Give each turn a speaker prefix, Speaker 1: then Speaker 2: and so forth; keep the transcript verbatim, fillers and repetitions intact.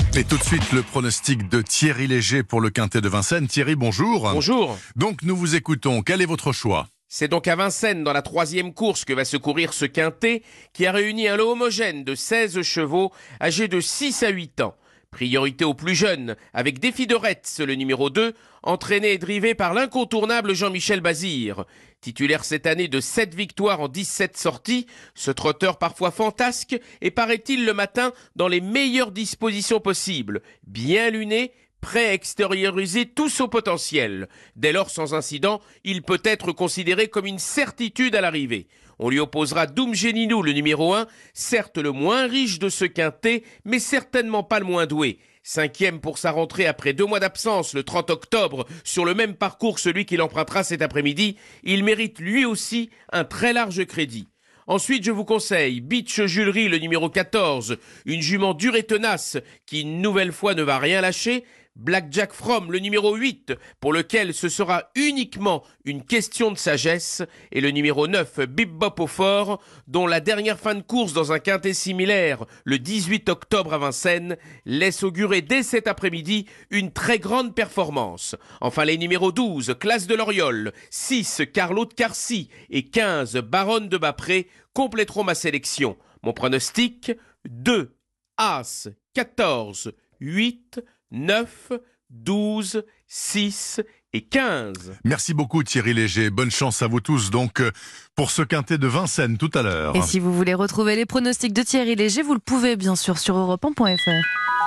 Speaker 1: Et tout de suite, le pronostic de Thierry Léger pour le Quintet de Vincennes. Thierry, bonjour.
Speaker 2: Bonjour.
Speaker 1: Donc, nous vous écoutons. Quel est votre choix ?
Speaker 2: C'est donc à Vincennes, dans la troisième course, que va se courir ce quintet, qui a réuni un lot homogène de seize chevaux, âgés de six à huit ans. Priorité aux plus jeunes, avec Défi de Retz, le numéro deux, entraîné et drivé par l'incontournable Jean-Michel Bazir. Titulaire cette année de sept victoires en dix-sept sorties, ce trotteur parfois fantasque est, paraît-il, le matin dans les meilleures dispositions possibles, bien luné, prêt à extérioriser tout son potentiel. Dès lors, sans incident, il peut être considéré comme une certitude à l'arrivée. On lui opposera Doum Géninou, le numéro un, certes le moins riche de ce quintet, mais certainement pas le moins doué. Cinquième pour sa rentrée après deux mois d'absence, le trente octobre, sur le même parcours celui qu'il empruntera cet après-midi, il mérite lui aussi un très large crédit. Ensuite, je vous conseille Beach Julery, le numéro quatorze, une jument dure et tenace qui, une nouvelle fois, ne va rien lâcher. Blackjack From, le numéro huit, pour lequel ce sera uniquement une question de sagesse. Et le numéro neuf, Bip Bop au fort, dont la dernière fin de course dans un quintet similaire, le dix-huit octobre à Vincennes, laisse augurer dès cet après-midi une très grande performance. Enfin, les numéros douze, Classe de l'Oriole, six, Carlo de Carcy et quinze, Baronne de Bapré, compléteront ma sélection. Mon pronostic, deux, As, quatorze, huit, neuf, douze, six et quinze.
Speaker 1: Merci beaucoup Thierry Léger. Bonne chance à vous tous donc pour ce quintet de Vincennes tout à l'heure.
Speaker 3: Et si vous voulez retrouver les pronostics de Thierry Léger, vous le pouvez bien sûr sur europe un point f r.